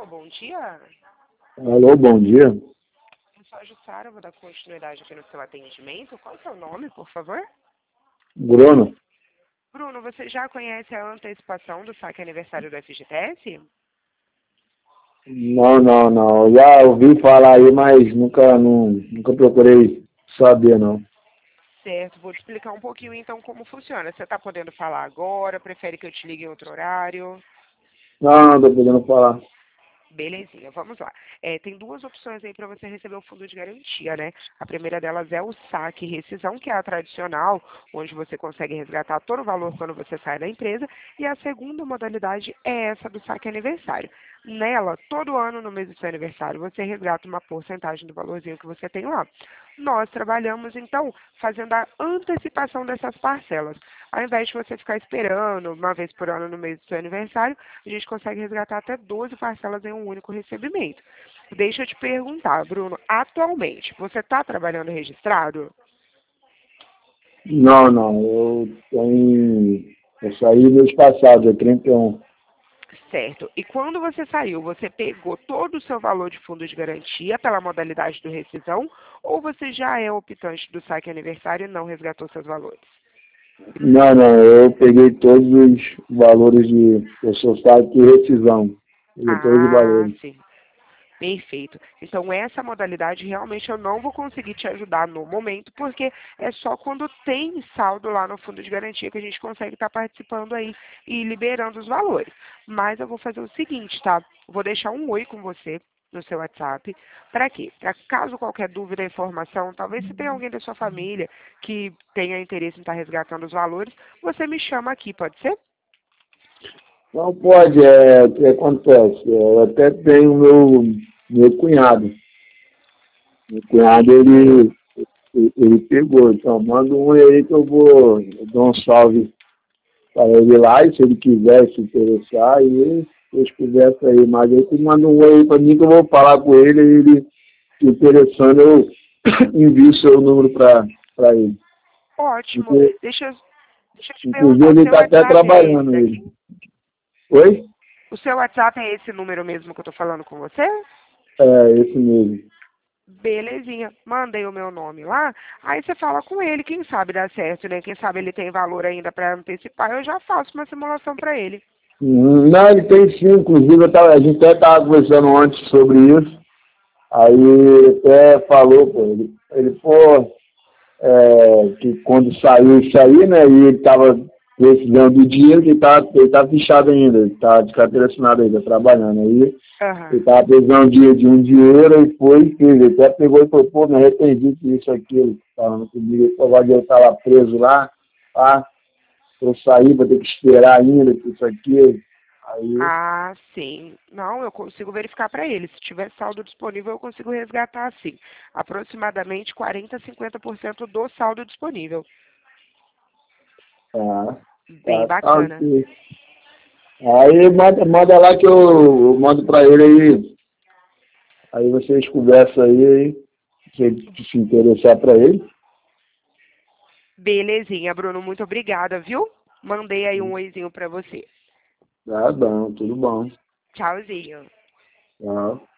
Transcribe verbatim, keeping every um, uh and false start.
Alô, bom dia. Alô, bom dia. Eu sou a Jussara, vou dar continuidade aqui no seu atendimento. Qual é o seu nome, por favor? Bruno? Bruno, você já conhece a antecipação do saque aniversário do F G T S? Não, não, não. Já ouvi falar aí, mas nunca, não, nunca procurei saber, não. Certo, vou te explicar um pouquinho então como funciona. Você está podendo falar agora? Prefere que eu te ligue em outro horário? Não, não tô podendo falar. Belezinha, vamos lá. É, tem duas opções aí para você receber o fundo de garantia, né? A primeira delas é o saque e rescisão, que é a tradicional, onde você consegue resgatar todo o valor quando você sai da empresa. E a segunda modalidade é essa do saque aniversário. Nela, todo ano, no mês do seu aniversário, você resgata uma porcentagem do valorzinho que você tem lá. Nós trabalhamos, então, fazendo a antecipação dessas parcelas. Ao invés de você ficar esperando uma vez por ano no mês do seu aniversário, a gente consegue resgatar até doze parcelas em um único recebimento. Deixa eu te perguntar, Bruno, atualmente, você está trabalhando registrado? Não, não. Eu tenho. Eu saí mês passado, dia trinta e um. Certo. E quando você saiu, você pegou todo o seu valor de fundo de garantia pela modalidade do rescisão ou você já é optante do saque aniversário e não resgatou seus valores? Não, não. Eu peguei todos os valores de. Eu sou saque e rescisão. Peguei todos os Ah, valores. sim. Perfeito. Então, essa modalidade realmente eu não vou conseguir te ajudar no momento, porque é só quando tem saldo lá no fundo de garantia que a gente consegue estar participando aí e liberando os valores. Mas eu vou fazer o seguinte, tá? Vou deixar um oi com você no seu WhatsApp. Para quê? Para caso qualquer dúvida, informação, talvez se tem alguém da sua família que tenha interesse em estar resgatando os valores, você me chama aqui, pode ser? Não pode, é, o que acontece? Eu até tenho meu, meu cunhado. Meu cunhado, Sim. ele, ele ele pegou. Então, manda um aí que eu vou eu dou um salve para ele lá. E se ele quiser se interessar, aí eles conversam aí. Mas aí tu manda um aí para mim que eu vou falar com ele. E ele se interessando, eu envio seu número para ele. Ótimo. Inclu- Deixa, eu- deixa eu te Inclusive, perguntar, o ele seu está até WhatsApp é esse trabalhando, ele. daqui? Oi? O seu WhatsApp é esse número mesmo que eu tô falando com você? É, esse mesmo. Belezinha. Mandei o meu nome lá. Aí você fala com ele, quem sabe dá certo, né? Quem sabe ele tem valor ainda para antecipar. Eu já faço uma simulação para ele. Hum, Não, ele tem sim, inclusive eu tava, a gente até estava conversando antes sobre isso. Aí ele até falou, pô, ele, ele pô, é, que quando saiu isso aí, né, e ele estava precisando do dinheiro, que ele estava ele tava fichado ainda, ele estava de carteira assinada ainda, trabalhando. Aí ele Aham. estava precisando de, de um dinheiro e foi e fez. Ele até pegou e falou, pô, me arrependi disso, aquilo, falando comigo, ele falou, eu estava preso lá, tá? Eu sair, vou ter que esperar ainda, que isso aqui. Aí, Ah, sim. Não, eu consigo verificar para ele. Se tiver saldo disponível, eu consigo resgatar, sim. Aproximadamente quarenta a cinquenta por cento do saldo disponível. tá, Bem tá, tá bacana. ok. Aí manda, manda lá que eu, eu mando pra ele aí. Aí vocês conversam aí, aí se ele se interessar pra ele. Belezinha, Bruno. Muito obrigada, viu? Mandei aí um oizinho para você. Tá bom, tudo bom. Tchauzinho. Tá.